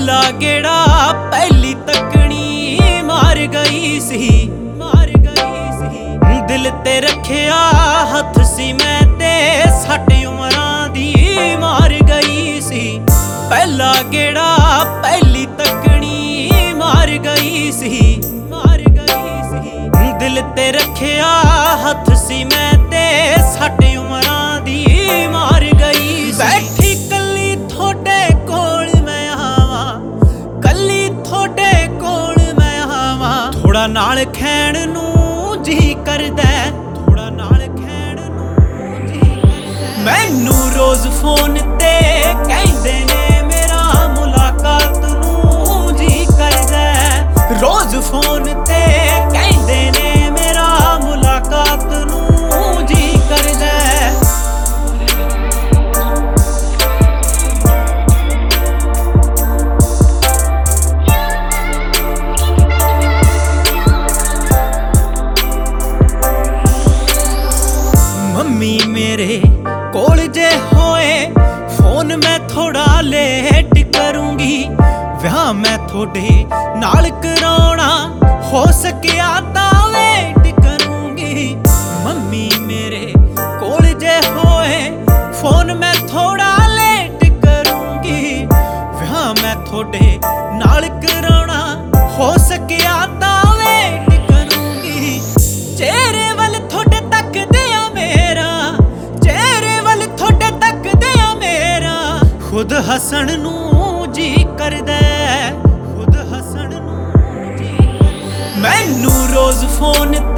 पहला गेड़ा पहली तकनी मार गई सी दिल ते रखिया हथ सी मैं ते 60 उमरां दी मार गई सी। पहला गेड़ा पहली तकनी मार गई सी दिल ते रखिया हथ सी मैं ते 60 उमरां दी मार गई सी। बैठी कली थोड़े कोल मैं आवां कली थोड़े कोल मैं आवां थोड़ा नाल खैण नूं जी करदा थोड़ा नाल खैण नूं जी करदा। मैनू रोज फोन ते कहंदे ने मेरा मुलाकात नूं जी करदा रोज फोन ते कहंदे ने मेरा मुलाकात नूं जी करदा। मम्मी मेरे कोल जे होए फोन मैं थोड़ा लेट करूंगी विआह मैं थोड़े नाल कराउणा हो सकिया तां वेट करूंगी। मम्मी मेरे कोल जे होए फोन मैं थोड़ा लेट करूंगी विआह मैं थोड़े नाल कराउणा हो सकिया तां वेट करूंगी। चेहरे वल थोड़े तकदे आ मेरा चेहरे वल थोड़े तकदे आ मेरा खुद हसन नूं जी करदा खुद हसन नूं जी। मैनू रोज फोन